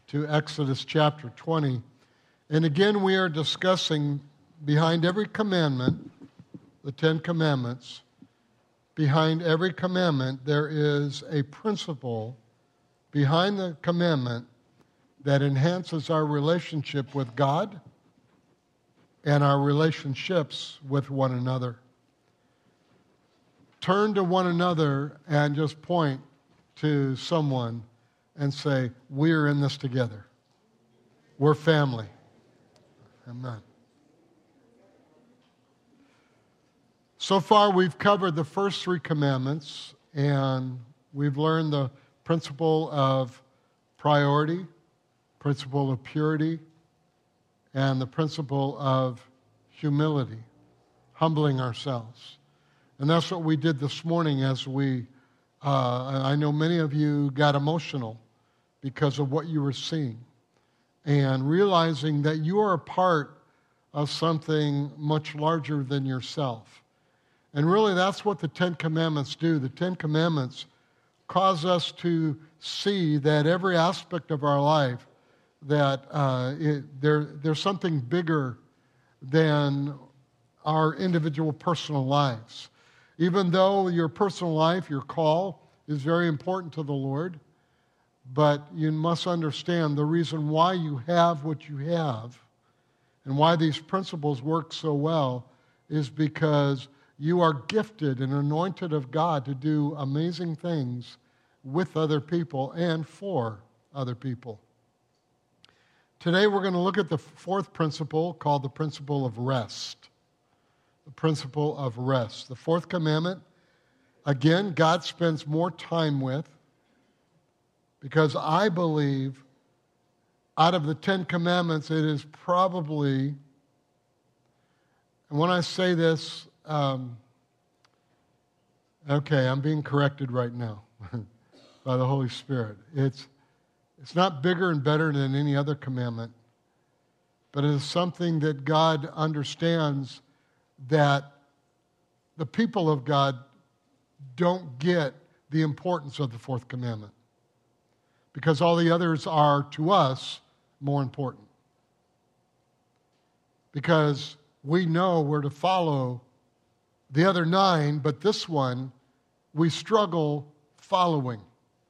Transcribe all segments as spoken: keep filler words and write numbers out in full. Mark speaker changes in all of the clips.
Speaker 1: to Exodus chapter twenty. And again, we are discussing behind every commandment, the Ten Commandments, behind every commandment, there is a principle behind the commandment that enhances our relationship with God and our relationships with one another. Turn to one another and just point to someone and say, we're in this together. We're family. Amen. So far, we've covered the first three commandments, and we've learned the principle of priority, principle of purity, and the principle of humility, humbling ourselves. And that's what we did this morning as we, uh, I know many of you got emotional because of what you were seeing, and realizing that you are a part of something much larger than yourself. And really, that's what the Ten Commandments do. The Ten Commandments cause us to see that every aspect of our life, that uh, it, there, there's something bigger than our individual personal lives. Even though your personal life, your call, is very important to the Lord, but you must understand the reason why you have what you have and why these principles work so well is because you are gifted and anointed of God to do amazing things with other people and for other people. Today we're going to look at the fourth principle called the principle of rest. The principle of rest. The fourth commandment, again, God spends more time with, because I believe out of the Ten Commandments, it is probably, and when I say this, um, okay, I'm being corrected right now by the Holy Spirit. It's, it's not bigger and better than any other commandment, but it is something that God understands that the people of God don't get the importance of the fourth commandment, because all the others are, to us, more important. Because we know we're to follow the other nine, but this one, we struggle following.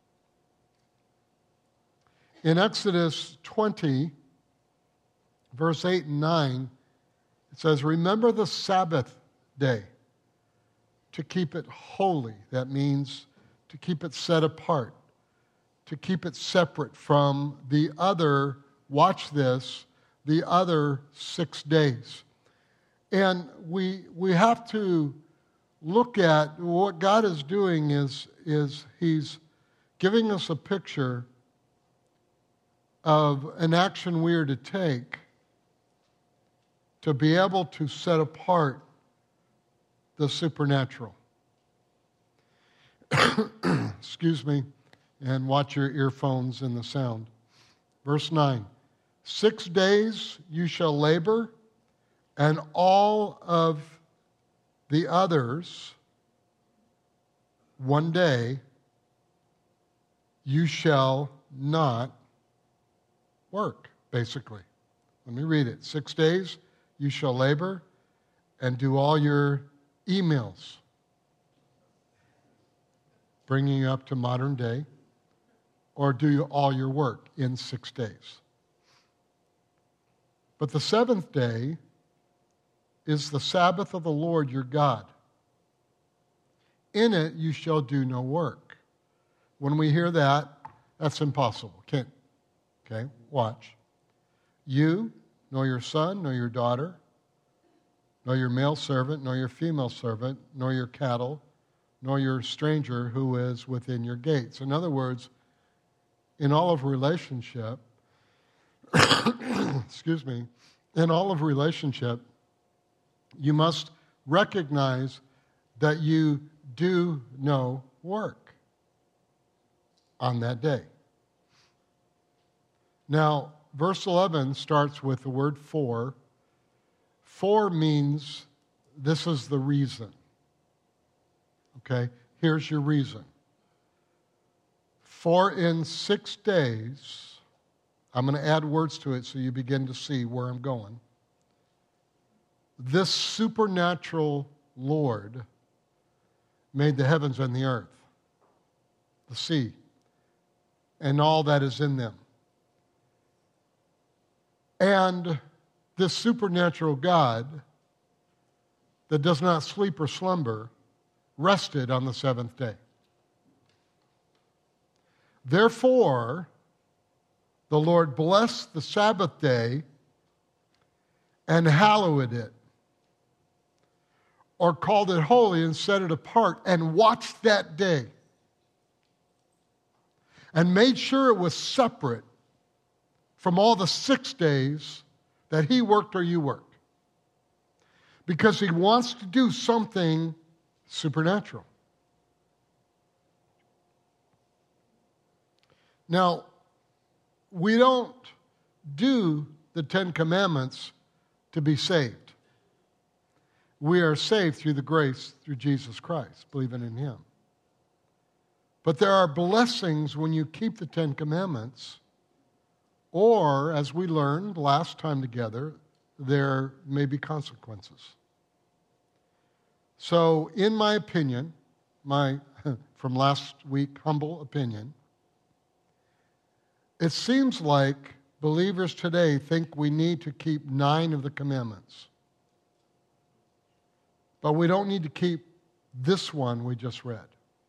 Speaker 1: In Exodus twenty, verse eight and nine, it says, remember the Sabbath day to keep it holy. That means to keep it set apart, to keep it separate from the other, watch this, the other six days. And we we have to look at what God is doing is, is He's giving us a picture of an action we are to take to be able to set apart the supernatural. Excuse me, and watch your earphones and the sound. Verse nine, six days you shall labor, and all of the others, one day, you shall not work, basically. Let me read it. Six days you shall labor and do all your emails, bringing you up to modern day, or do all your work in six days. But the seventh day is the Sabbath of the Lord your God. In it you shall do no work. When we hear that, that's impossible. Can't. Okay, watch. You, nor your son, nor your daughter, nor your male servant, nor your female servant, nor your cattle, nor your stranger who is within your gates. In other words, in all of relationship, excuse me, in all of relationship, you must recognize that you do no work on that day. Now, verse eleven starts with the word for. For means this is the reason. Okay, here's your reason. For in six days I'm going to add words to it so you begin to see where I'm going. This supernatural Lord made the heavens and the earth, the sea, and all that is in them. And this supernatural God that does not sleep or slumber rested on the seventh day. Therefore, the Lord blessed the Sabbath day and hallowed it, or called it holy and set it apart, and watched that day, and made sure it was separate from all the six days that he worked or you worked. Because he wants to do something supernatural. Now, we don't do the Ten Commandments to be saved. We are saved through the grace through Jesus Christ, believing in him. But there are blessings when you keep the Ten Commandments, or, as we learned last time together, there may be consequences. So, in my opinion, my from last week, humble opinion, it seems like believers today think we need to keep nine of the commandments. But we don't need to keep this one we just read.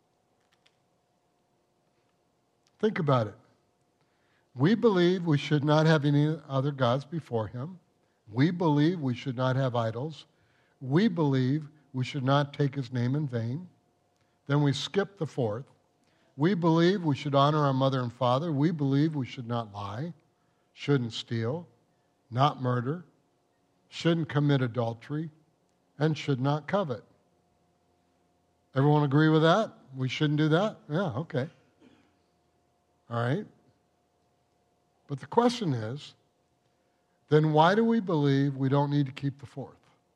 Speaker 1: Think about it. We believe we should not have any other gods before him. We believe we should not have idols. We believe we should not take his name in vain. Then we skip the fourth. We believe we should honor our mother and father. We believe we should not lie, shouldn't steal, not murder, shouldn't commit adultery, and should not covet. Everyone agree with that? We shouldn't do that? Yeah, okay. All right. But the question is, then why do we believe we don't need to keep the fourth?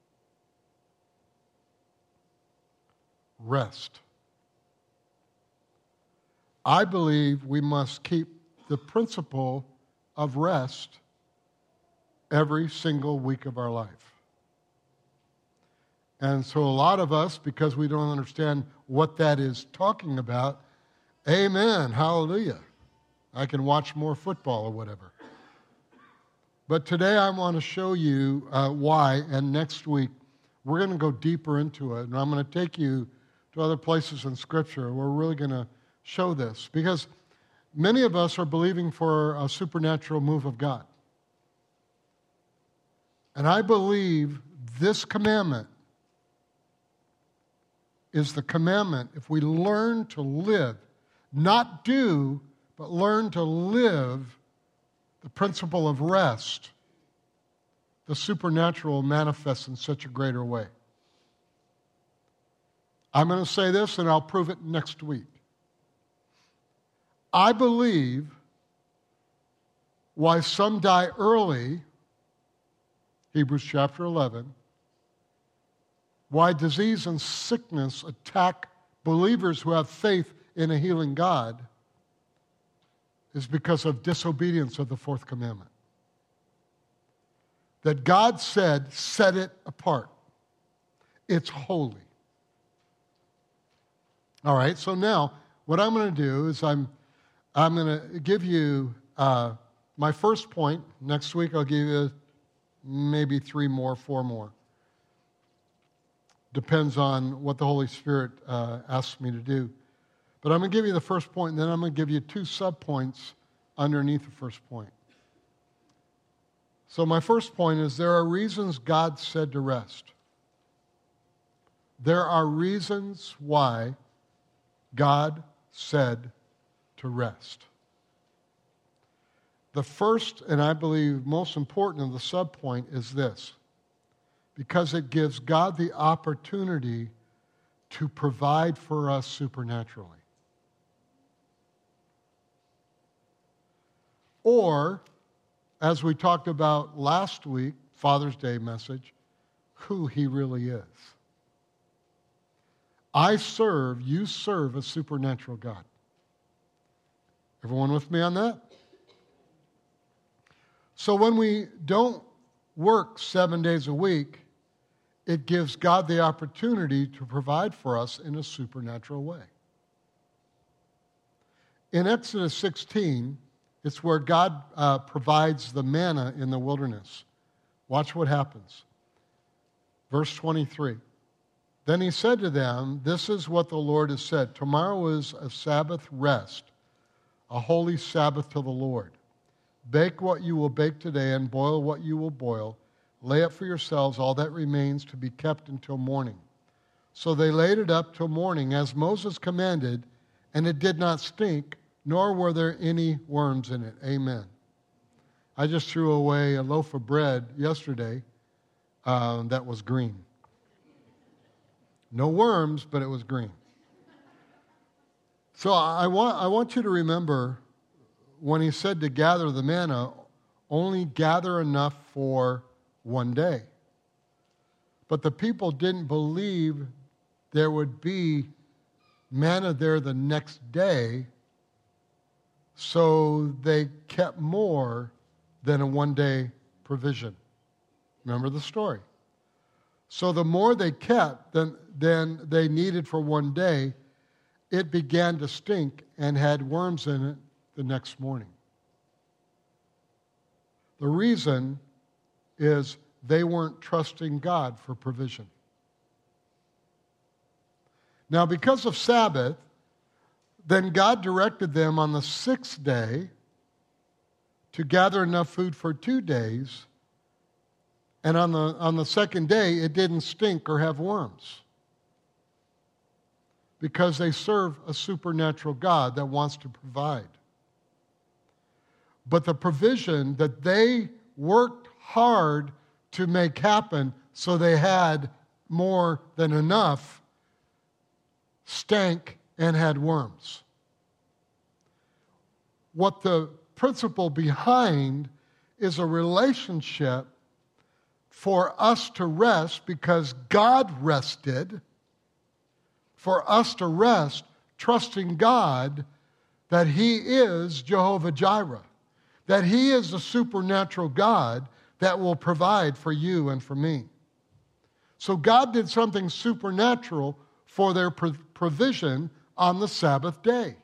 Speaker 1: Rest. I believe we must keep the principle of rest every single week of our life. And so a lot of us, because we don't understand what that is talking about, amen, hallelujah. I can watch more football or whatever. But today I want to show you uh, why, and next week we're going to go deeper into it, and I'm going to take you to other places in Scripture. We're really going to show this, because many of us are believing for a supernatural move of God. And I believe this commandment is the commandment, if we learn to live, not do, but learn to live the principle of rest, the supernatural manifests in such a greater way. I'm going to say this, and I'll prove it next week. I believe why some die early, Hebrews chapter eleven, why disease and sickness attack believers who have faith in a healing God, is because of disobedience of the fourth commandment. That God said, set it apart. It's holy. All right, so now what I'm going to do is I'm I'm going to give you uh, my first point. Next week I'll give you maybe three more, four more. Depends on what the Holy Spirit uh, asks me to do. But I'm going to give you the first point, and then I'm going to give you two subpoints underneath the first point. So my first point is there are reasons God said to rest. There are reasons why God said to rest. The first, and I believe most important of the subpoint, is this: because it gives God the opportunity to provide for us supernaturally. Or, as we talked about last week, Father's Day message, who he really is. I serve, you serve a supernatural God. Everyone with me on that? So when we don't work seven days a week, it gives God the opportunity to provide for us in a supernatural way. In Exodus sixteen, it's where God uh, provides the manna in the wilderness. Watch what happens. Verse twenty-three. Then he said to them, "This is what the Lord has said. Tomorrow is a Sabbath rest, a holy Sabbath to the Lord. Bake what you will bake today and boil what you will boil. Lay up for yourselves all that remains to be kept until morning." So they laid it up till morning, as Moses commanded, and it did not stink, nor were there any worms in it. Amen. I just threw away a loaf of bread yesterday uh, that was green. No worms, but it was green. So I want, I want you to remember when he said to gather the manna, only gather enough for one day. But the people didn't believe there would be manna there the next day, so they kept more than a one-day provision. Remember the story. So the more they kept than, than they needed for one day, it began to stink and had worms in it the next morning. The reason is they weren't trusting God for provision. Now, because of Sabbath, then God directed them on the sixth day to gather enough food for two days, and on the, on the second day, it didn't stink or have worms, because they serve a supernatural God that wants to provide. But the provision that they worked hard to make happen so they had more than enough stank and had worms. What the principle behind is a relationship for us to rest because God rested, for us to rest trusting God that He is Jehovah Jireh, that He is the supernatural God that will provide for you and for me. So God did something supernatural for their provision on the Sabbath day.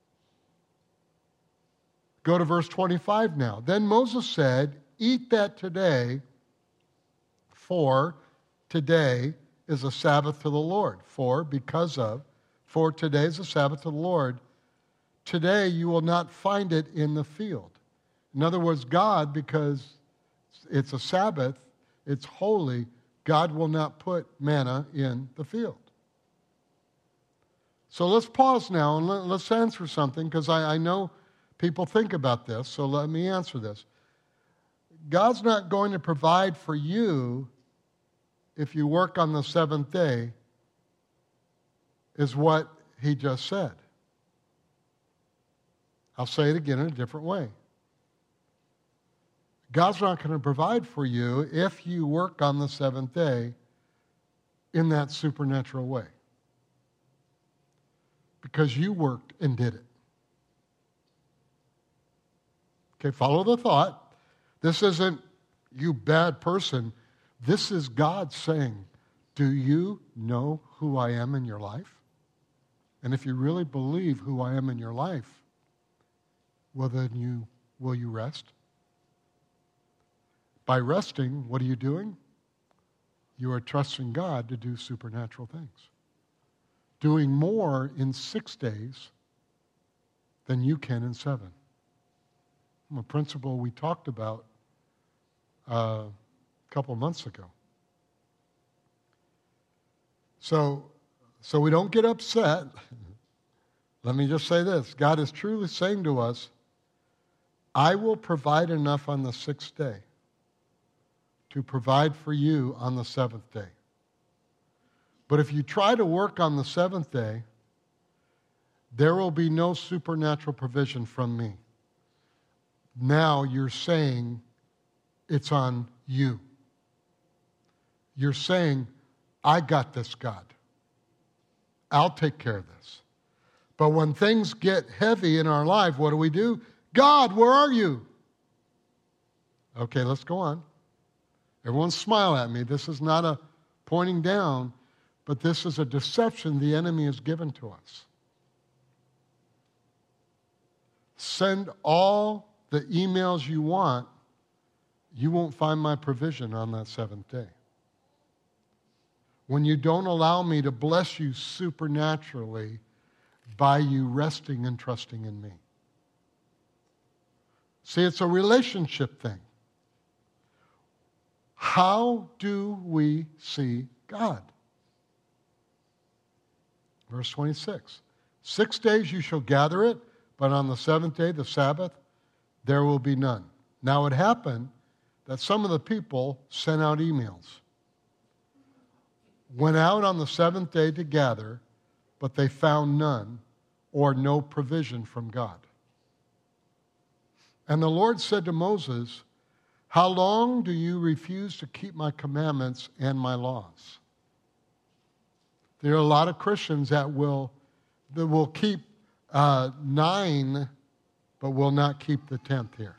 Speaker 1: Go to verse twenty-five now. Then Moses said, "Eat that today, for today is a Sabbath to the Lord." For, because of, for today is a Sabbath to the Lord. Today you will not find it in the field. In other words, God, because it's a Sabbath, it's holy, God will not put manna in the field. So let's pause now and let, let's answer something, because I, I know people think about this, so let me answer this. God's not going to provide for you if you work on the seventh day, is what he just said. I'll say it again in a different way. God's not going to provide for you if you work on the seventh day in that supernatural way, because you worked and did it. Okay, follow the thought. This isn't you bad person. This is God saying, do you know who I am in your life? And if you really believe who I am in your life, well, then you will you rest? By resting, what are you doing? You are trusting God to do supernatural things. Doing more in six days than you can in seven. A principle we talked about uh, a couple of months ago. So, so we don't get upset. Let me just say this. God is truly saying to us, I will provide enough on the sixth day to provide for you on the seventh day. But if you try to work on the seventh day, there will be no supernatural provision from me. Now you're saying it's on you. You're saying, I got this, God. I'll take care of this. But when things get heavy in our life, what do we do? God, where are you? Okay, let's go on. Everyone smile at me. This is not a pointing down, but this is a deception the enemy has given to us. Send all the emails you want. You won't find my provision on that seventh day. When you don't allow me to bless you supernaturally by you resting and trusting in me. See, it's a relationship thing. How do we see God? Verse twenty-six. Six days you shall gather it, but on the seventh day, the Sabbath, there will be none. Now it happened that some of the people sent out emails. Went out on the seventh day to gather, but they found none or no provision from God. And the Lord said to Moses, how long do you refuse to keep my commandments and my laws? There are a lot of Christians that will, that will keep uh, nine, but will not keep the tenth here.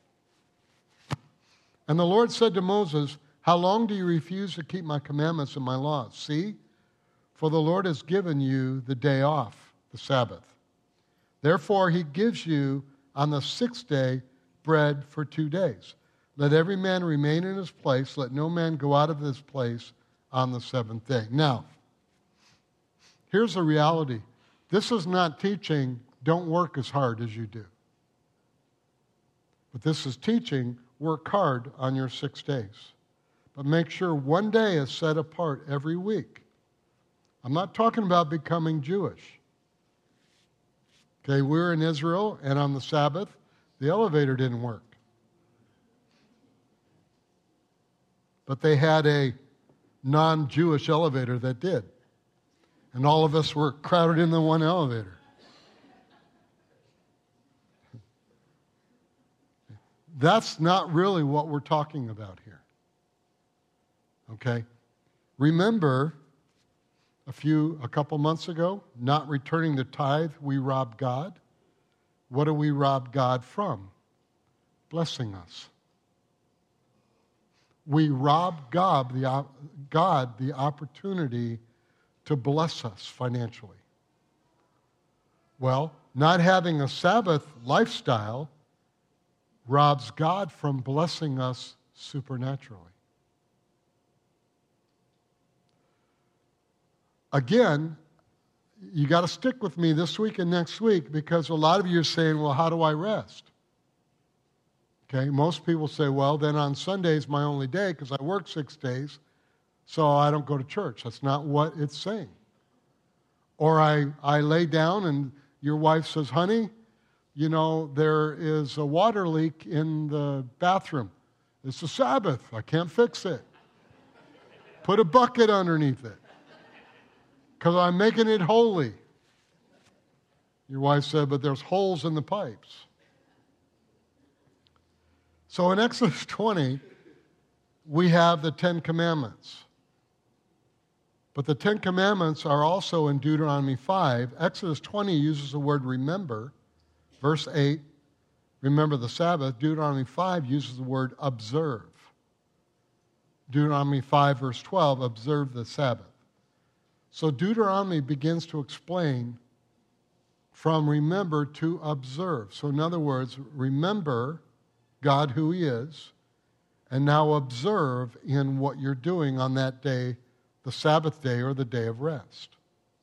Speaker 1: And the Lord said to Moses, how long do you refuse to keep my commandments and my laws? See, for the Lord has given you the day off, the Sabbath. Therefore, he gives you on the sixth day bread for two days. Let every man remain in his place. Let no man go out of his place on the seventh day. Now, here's the reality. This is not teaching, don't work as hard as you do. But this is teaching, work hard on your six days. But make sure one day is set apart every week. I'm not talking about becoming Jewish. Okay, we were in Israel, and on the Sabbath, the elevator didn't work. But they had a non-Jewish elevator that did. And all of us were crowded in the one elevator. That's not really what we're talking about here. Okay? Remember, a few, a couple months ago, not returning the tithe, we robbed God. What do we rob God from? Blessing us. We rob God the, God the opportunity to bless us financially. Well, not having a Sabbath lifestyle robs God from blessing us supernaturally. Again, you got to stick with me this week and next week because a lot of you are saying, well, how do I rest? Okay, most people say, well, then on Sunday is my only day because I work six days, so I don't go to church. That's not what it's saying. Or I, I lay down and your wife says, honey, you know, there is a water leak in the bathroom. It's the Sabbath. I can't fix it. Put a bucket underneath it because I'm making it holy. Your wife said, but there's holes in the pipes. So in Exodus twenty, we have the Ten Commandments. But the Ten Commandments are also in Deuteronomy five. Exodus twenty uses the word remember. Verse eight, remember the Sabbath. Deuteronomy five uses the word observe. Deuteronomy five, verse twelve, observe the Sabbath. So Deuteronomy begins to explain from remember to observe. So in other words, remember God who he is, and now observe in what you're doing on that day, the Sabbath day or the day of rest.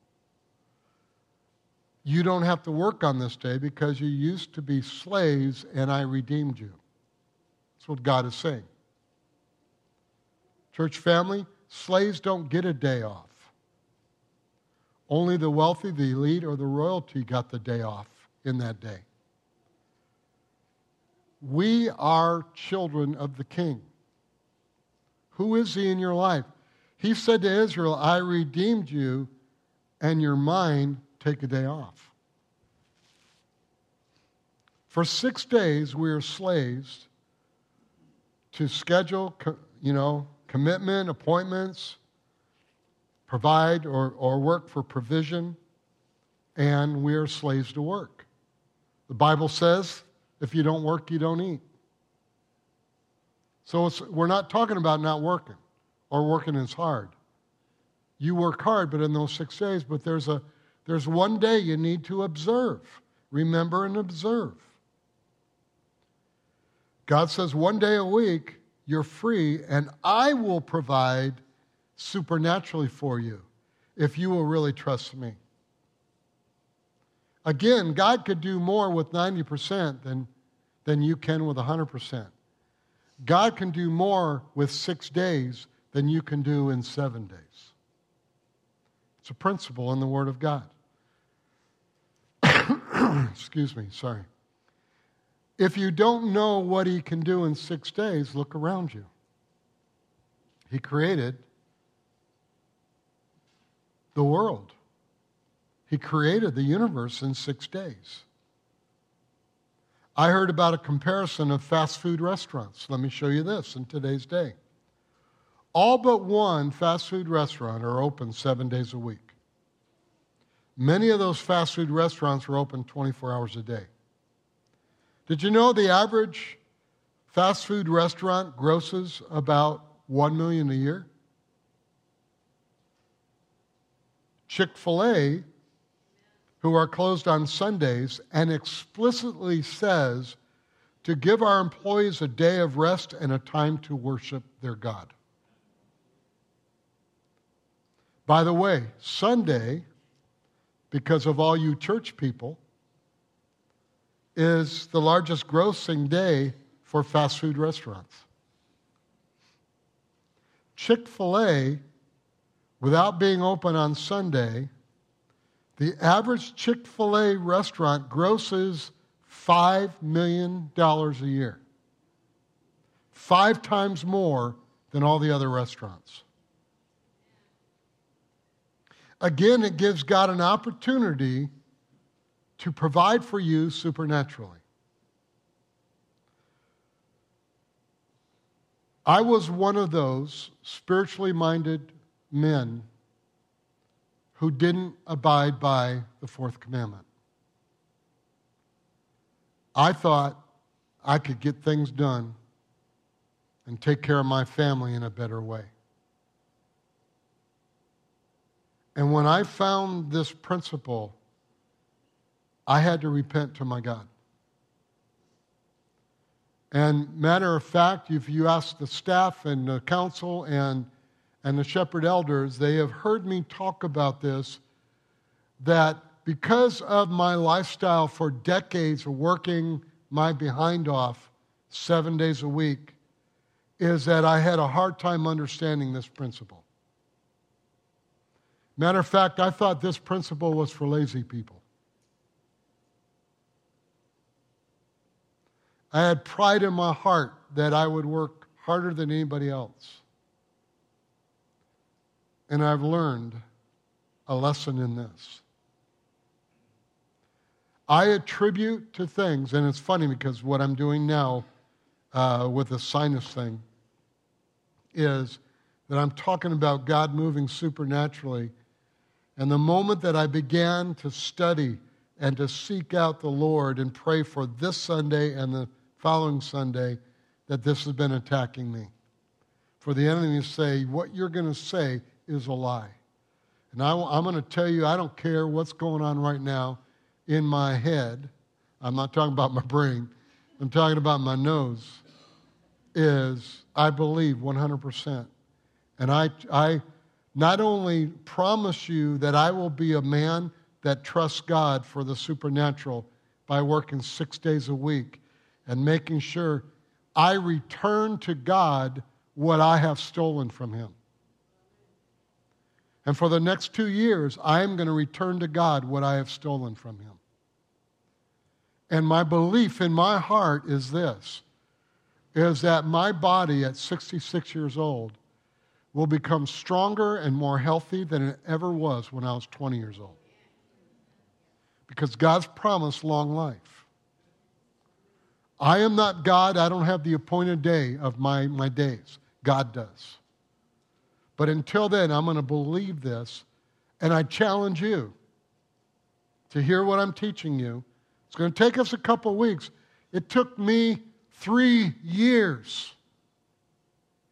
Speaker 1: You don't have to work on this day because you used to be slaves and I redeemed you. That's what God is saying. Church family, slaves don't get a day off. Only the wealthy, the elite, or the royalty got the day off in that day. We are children of the King. Who is he in your life? He said to Israel, I redeemed you, and you're mine, take a day off. For six days, we are slaves to schedule, you know, commitment, appointments, provide or, or work for provision, and we are slaves to work. The Bible says, if you don't work, you don't eat. So it's, we're not talking about not working or working as hard. You work hard, but in those six days, but there's a there's one day you need to observe. Remember and observe. God says one day a week, you're free, and I will provide supernaturally for you if you will really trust me. Again, God could do more with ninety percent than, than you can with one hundred percent. God can do more with six days than you can do in seven days. It's a principle in the Word of God. Excuse me, sorry. If you don't know what He can do in six days, look around you. He created the world. He created the universe in six days. I heard about a comparison of fast food restaurants. Let me show you this in today's day. All but one fast food restaurant are open seven days a week. Many of those fast food restaurants are open twenty-four hours a day. Did you know the average fast food restaurant grosses about one million dollars a year? Chick-fil-A, who are closed on Sundays, and explicitly says to give our employees a day of rest and a time to worship their God. By the way, Sunday, because of all you church people, is the largest grossing day for fast food restaurants. Chick-fil-A, without being open on Sunday, the average Chick-fil-A restaurant grosses five million dollars a year. Five times more than all the other restaurants. Again, it gives God an opportunity to provide for you supernaturally. I was one of those spiritually minded men who didn't abide by the fourth commandment. I thought I could get things done and take care of my family in a better way. And when I found this principle, I had to repent to my God. And matter of fact, if you ask the staff and the council and, and the shepherd elders, they have heard me talk about this, that because of my lifestyle for decades of working my behind off seven days a week, is that I had a hard time understanding this principle. Matter of fact, I thought this principle was for lazy people. I had pride in my heart that I would work harder than anybody else. And I've learned a lesson in this. I attribute to things, and it's funny because what I'm doing now uh, with the sinus thing is that I'm talking about God moving supernaturally. And the moment that I began to study and to seek out the Lord and pray for this Sunday and the following Sunday, that this has been attacking me. For the enemy to say, what you're going to say is a lie. And I, I'm going to tell you, I don't care what's going on right now in my head. I'm not talking about my brain. I'm talking about my nose. Is I believe one hundred percent. And I, I not only promise you that I will be a man that trusts God for the supernatural by working six days a week and making sure I return to God what I have stolen from Him. And for the next two years, I am going to return to God what I have stolen from Him. And my belief in my heart is this, is that my body at sixty-six years old will become stronger and more healthy than it ever was when I was twenty years old. Because God's promised long life. I am not God. I don't have the appointed day of my, my days. God does. But until then, I'm going to believe this, and I challenge you to hear what I'm teaching you. It's going to take us a couple weeks. It took me three years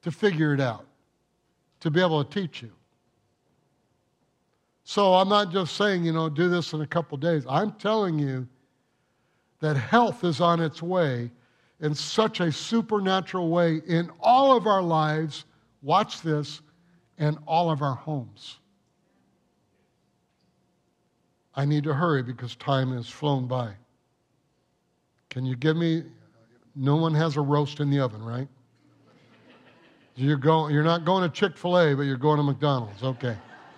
Speaker 1: to figure it out, to be able to teach you. So I'm not just saying, you know, do this in a couple days. I'm telling you that health is on its way in such a supernatural way in all of our lives, watch this, and all of our homes. I need to hurry because time has flown by. Can you give me, no one has a roast in the oven, right? You're, going, you're not going to Chick-fil-A, but you're going to McDonald's. Okay.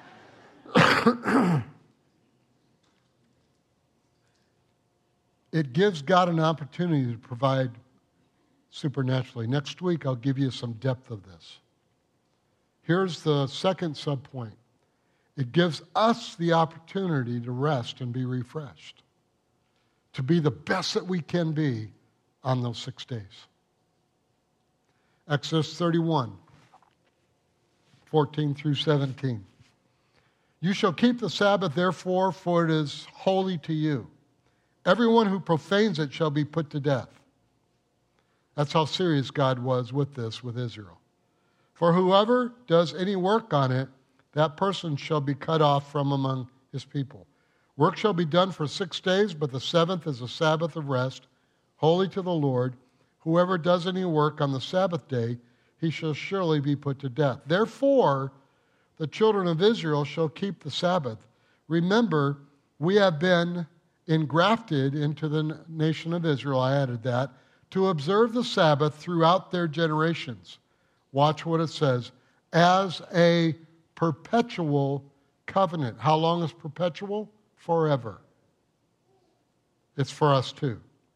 Speaker 1: It gives God an opportunity to provide supernaturally. Next week, I'll give you some depth of this. Here's the second subpoint. It gives us the opportunity to rest and be refreshed, to be the best that we can be on those six days. Exodus thirty-one, fourteen through seventeen. You shall keep the Sabbath, therefore, for it is holy to you. Everyone who profanes it shall be put to death. That's how serious God was with this, with Israel. For whoever does any work on it, that person shall be cut off from among his people. Work shall be done for six days, but the seventh is a Sabbath of rest, holy to the Lord. Whoever does any work on the Sabbath day, he shall surely be put to death. Therefore, the children of Israel shall keep the Sabbath. Remember, we have been engrafted into the nation of Israel, I added that, to observe the Sabbath throughout their generations. Watch what it says, as a perpetual covenant. How long is perpetual? Forever. It's for us too.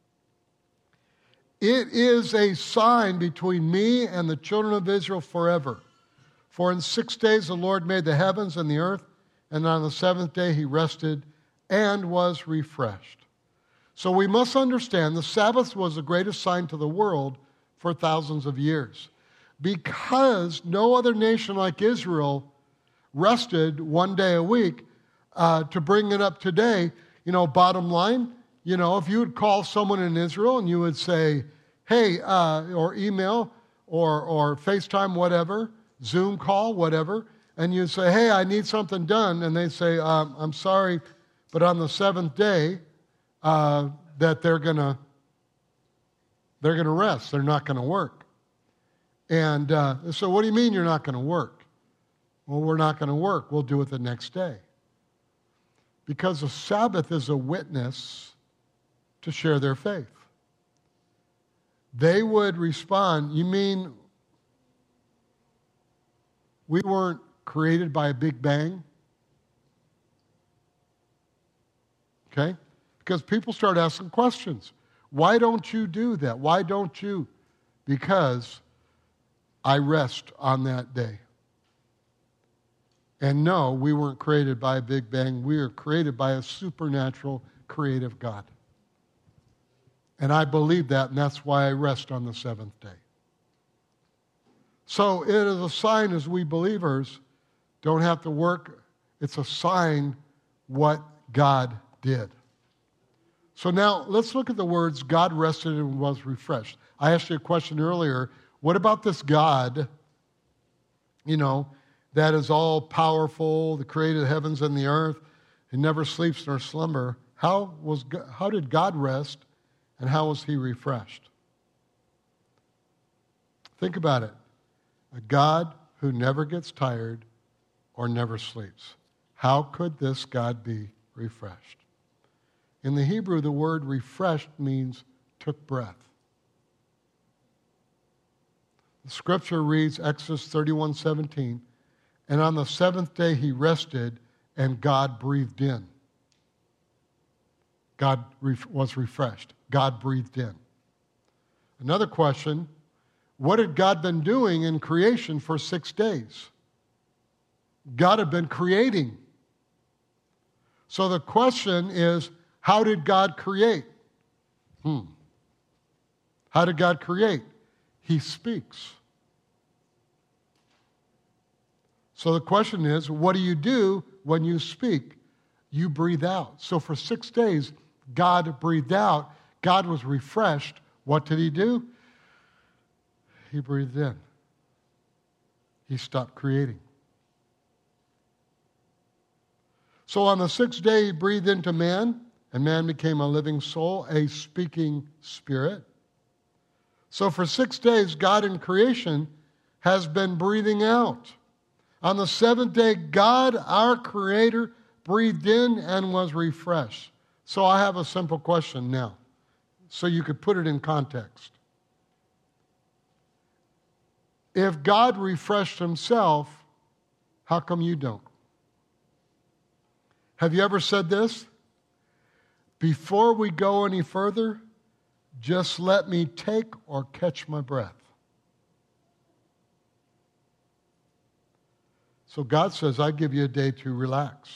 Speaker 1: It is a sign between me and the children of Israel forever. For in six days the Lord made the heavens and the earth, and on the seventh day he rested and was refreshed. So we must understand the Sabbath was the greatest sign to the world for thousands of years. Because no other nation like Israel rested one day a week, uh, to bring it up today, you know, bottom line, you know, if you would call someone in Israel and you would say, hey, uh, or email or, or FaceTime, whatever, Zoom call, whatever, and you say, hey, I need something done, and they say, um, I'm sorry, but on the seventh day, uh, that they're gonna they're gonna rest. They're not gonna work. And uh, so, what do you mean you're not gonna work? Well, we're not gonna work. We'll do it the next day. Because the Sabbath is a witness to share their faith. They would respond, you mean we weren't created by a big bang? Okay? Because people start asking questions. Why don't you do that? Why don't you? Because I rest on that day. And no, we weren't created by a big bang. We were created by a supernatural, creative God. And I believe that, and that's why I rest on the seventh day. So it is a sign as we believers don't have to work. It's a sign what God did. So now let's look at the words, God rested and was refreshed. I asked you a question earlier. What about this God, you know, that is all powerful, the created the heavens and the earth, and never sleeps nor slumber? How was how did God rest, and how was he refreshed? Think about it. A God who never gets tired or never sleeps. How could this God be refreshed? In the Hebrew, the word refreshed means took breath. The scripture reads, Exodus thirty-one seventeen, and on the seventh day he rested, and God breathed in. God ref- was refreshed. God breathed in. Another question, what had God been doing in creation for six days? God had been creating. So the question is, how did God create? Hmm. How did God create? He speaks. So the question is, what do you do when you speak? You breathe out. So for six days, God breathed out. God was refreshed. What did he do? He breathed in. he stopped creating. So on the sixth day, he breathed into man, and man became a living soul, a speaking spirit. So for six days, God in creation has been breathing out. On the seventh day, God, our Creator, breathed in and was refreshed. So I have a simple question now, so you could put it in context. If God refreshed himself, how come you don't? Have you ever said this? Before we go any further, just let me take or catch my breath. So God says, I give you a day to relax.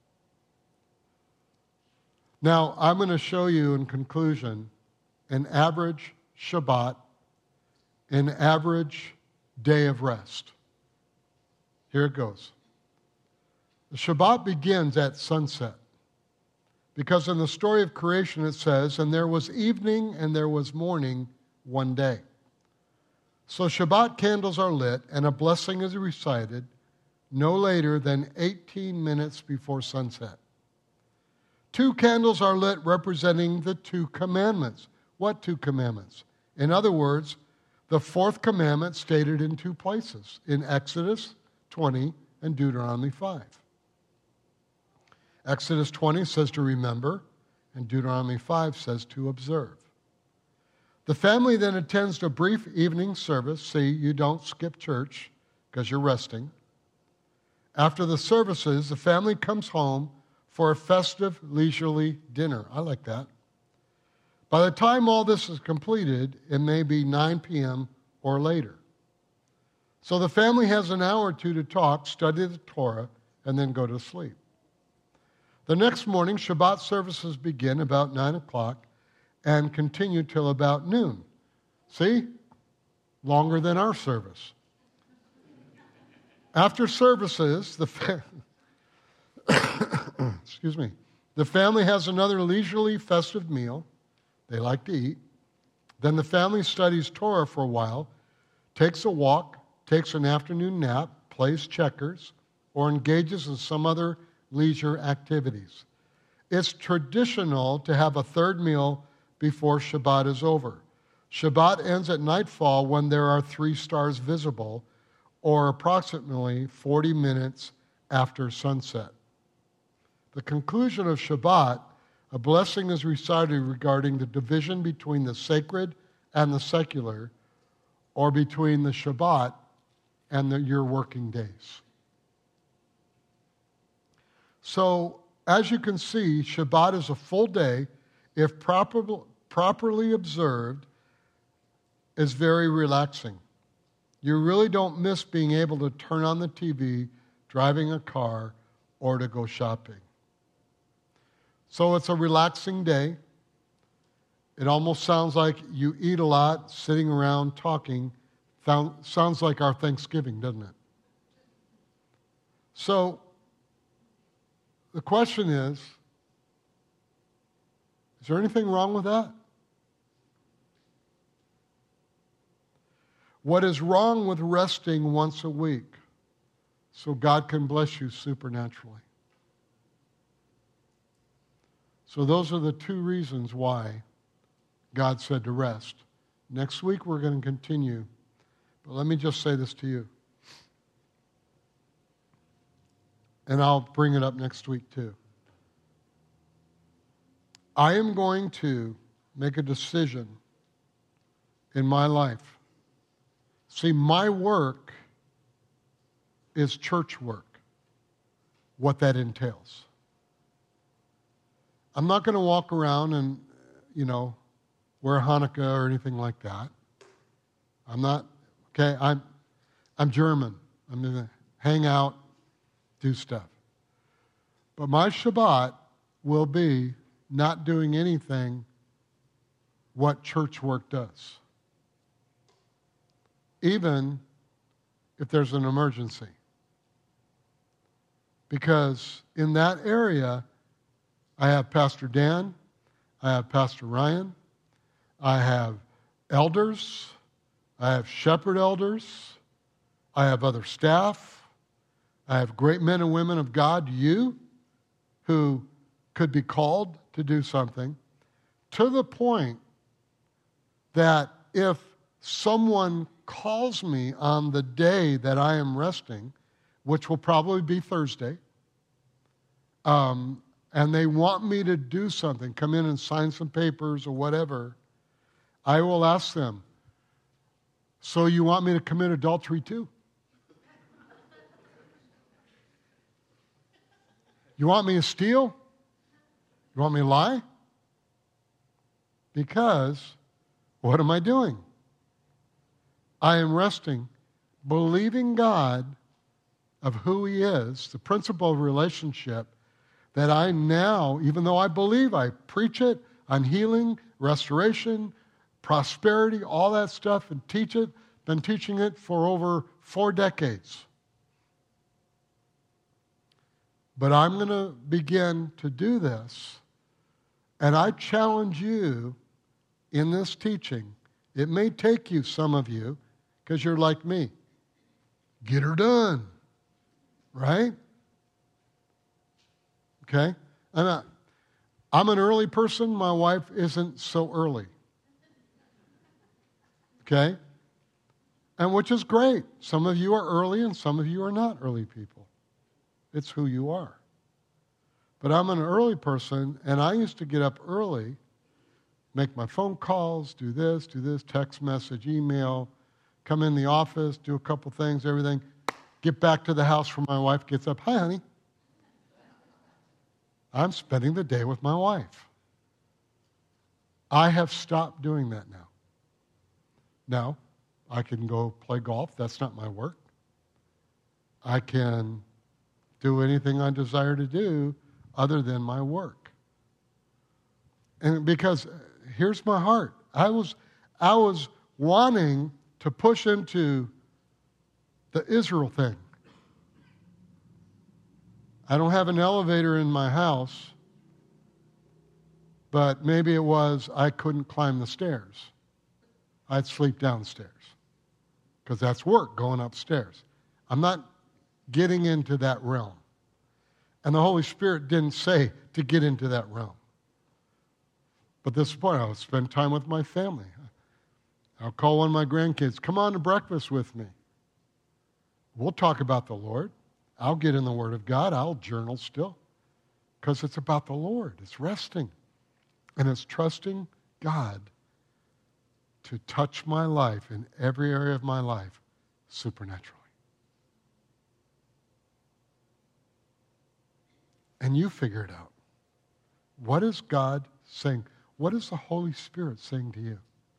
Speaker 1: Now, I'm going to show you in conclusion an average Shabbat, an average day of rest. Here it goes. The Shabbat begins at sunset. Because in the story of creation it says, and there was evening and there was morning one day. So Shabbat candles are lit and a blessing is recited no later than eighteen minutes before sunset. Two candles are lit representing the two commandments. What two commandments? In other words, the fourth commandment stated in two places, in Exodus twenty and Deuteronomy five. Exodus twenty says to remember, and Deuteronomy five says to observe. The family then attends a brief evening service. See, you don't skip church because you're resting. After the services, the family comes home for a festive, leisurely dinner. I like that. By the time all this is completed, it may be nine p.m. or later. So the family has an hour or two to talk, study the Torah, and then go to sleep. The next morning, Shabbat services begin about nine o'clock and continue till about noon. See? Longer than our service. After services, the fa- excuse me, the family has another leisurely festive meal. They like to eat. Then the family studies Torah for a while, takes a walk, takes an afternoon nap, plays checkers, or engages in some other leisure activities. It's traditional to have a third meal before Shabbat is over. Shabbat ends at nightfall when there are three stars visible, or approximately forty minutes after sunset. The conclusion of Shabbat, a blessing is recited regarding the division between the sacred and the secular, or between the Shabbat and the, your working days. So, as you can see, Shabbat is a full day, if proper, properly observed, is very relaxing. You really don't miss being able to turn on the T V, driving a car, or to go shopping. So it's a relaxing day. It almost sounds like you eat a lot, sitting around talking. Sounds like our Thanksgiving, doesn't it? So the question is, is there anything wrong with that? What is wrong with resting once a week so God can bless you supernaturally? So those are the two reasons why God said to rest. Next week we're going to continue, but let me just say this to you. And I'll bring it up next week too. I am going to make a decision in my life. See, my work is church work, what that entails. I'm not going to walk around and, you know, wear Hanukkah or anything like that. I'm not, okay, I'm, I'm German. I'm going to hang out, do stuff. But my Shabbat will be not doing anything what church work does, even if there's an emergency. Because in that area, I have Pastor Dan, I have Pastor Ryan, I have elders, I have shepherd elders, I have other staff. I have great men and women of God, you, who could be called to do something, to the point that if someone calls me on the day that I am resting, which will probably be Thursday, um, and they want me to do something, come in and sign some papers or whatever, I will ask them, so you want me to commit adultery too? You want me to steal? You want me to lie? Because what am I doing? I am resting, believing God of who He is, the principle of relationship, that I now, even though I believe, I preach it on healing, restoration, prosperity, all that stuff, and teach it, been teaching it for over four decades. But I'm going to begin to do this, and I challenge you in this teaching. It may take you, some of you, because you're like me. Get her done, right? Okay? I'm, a, I'm an early person. My wife isn't so early. Okay? And which is great. Some of you are early and some of you are not early people. It's who you are. But I'm an early person, and I used to get up early, make my phone calls, do this, do this, text message, email, come in the office, do a couple things, everything, get back to the house where my wife gets up. Hi, honey. I'm spending the day with my wife. I have stopped doing that now. Now, I can go play golf. That's not my work. I can do anything I desire to do other than my work. And because here's my heart. I was, I was wanting to push into the Israel thing. I don't have an elevator in my house, but maybe it was I couldn't climb the stairs. I'd sleep downstairs because that's work, going upstairs. I'm not getting into that realm. And the Holy Spirit didn't say to get into that realm. But this is the point. I'll spend time with my family. I'll call one of my grandkids, come on to breakfast with me. We'll talk about the Lord. I'll get in the Word of God. I'll journal still. Because it's about the Lord. It's resting. And it's trusting God to touch my life in every area of my life supernaturally. And you figure it out. What is God saying? What is the Holy Spirit saying to you?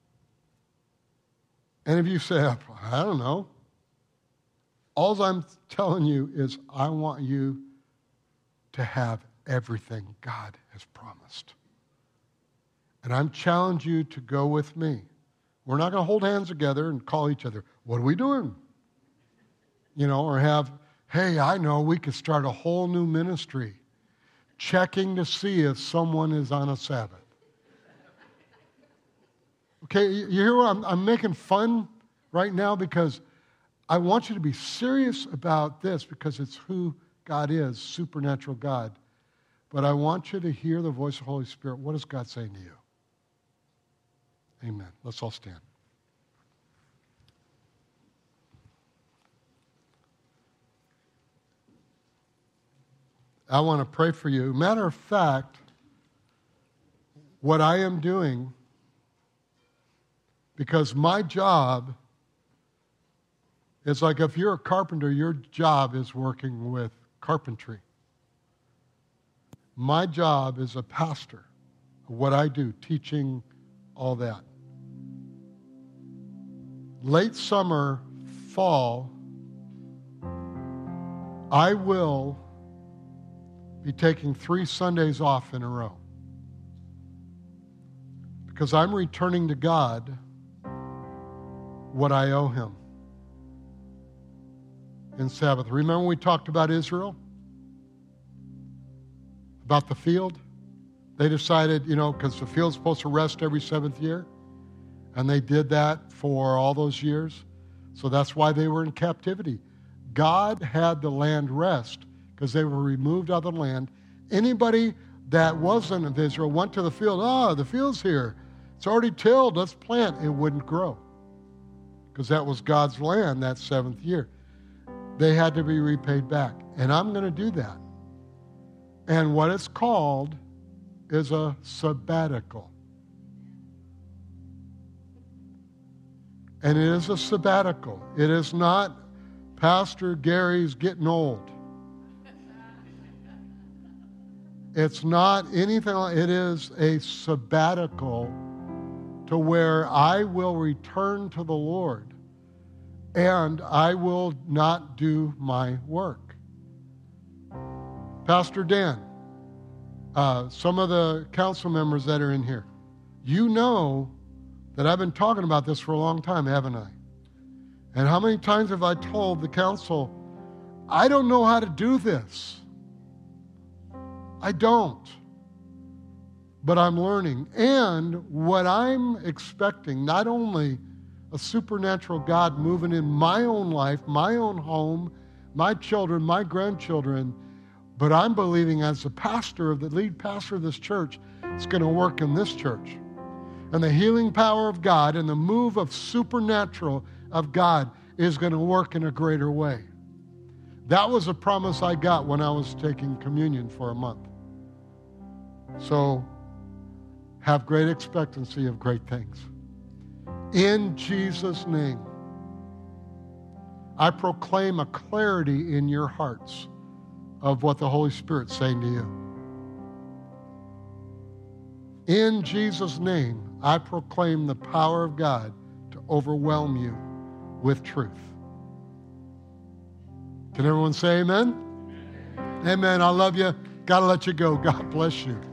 Speaker 1: And if you say, I don't know, all I'm telling you is I want you to have everything God has promised. And I'm challenging you to go with me. We're not going to hold hands together and call each other, what are we doing? You know, or have, hey, I know we could start a whole new ministry, checking to see if someone is on a Sabbath. Okay, you hear what I'm, I'm making fun right now because I want you to be serious about this because it's who God is, supernatural God. But I want you to hear the voice of the Holy Spirit. What is God saying to you? Amen. Let's all stand. I want to pray for you. Matter of fact, what I am doing, because my job is like if you're a carpenter, your job is working with carpentry. My job is a pastor, what I do, teaching all that. Late summer, fall, I will be taking three Sundays off in a row because I'm returning to God what I owe Him in Sabbath. Remember we talked about Israel? About the field? They decided, you know, because the field's supposed to rest every seventh year, and they did that for all those years. So that's why they were in captivity. God had the land rest because they were removed out of the land. Anybody that wasn't of Israel went to the field. Oh, the field's here. It's already tilled. Let's plant. It wouldn't grow because that was God's land that seventh year. They had to be repaid back. And I'm going to do that. And what it's called is a sabbatical. And it is a sabbatical. It is not Pastor Gary's getting old. It's not anything like it is a sabbatical to where I will return to the Lord and I will not do my work. Pastor Dan, uh, some of the council members that are in here, you know that I've been talking about this for a long time, haven't I? And how many times have I told the council, I don't know how to do this. I don't. But I'm learning. And what I'm expecting, not only a supernatural God moving in my own life, my own home, my children, my grandchildren, but I'm believing as the pastor of the lead pastor of this church, it's going to work in this church. And the healing power of God and the move of supernatural of God is going to work in a greater way. That was a promise I got when I was taking communion for a month. So have great expectancy of great things. In Jesus' name, I proclaim a clarity in your hearts of what the Holy Spirit's saying to you. In Jesus' name, I proclaim the power of God to overwhelm you with truth. Can everyone say amen? Amen. Amen. I love you. Got to let you go. God bless you.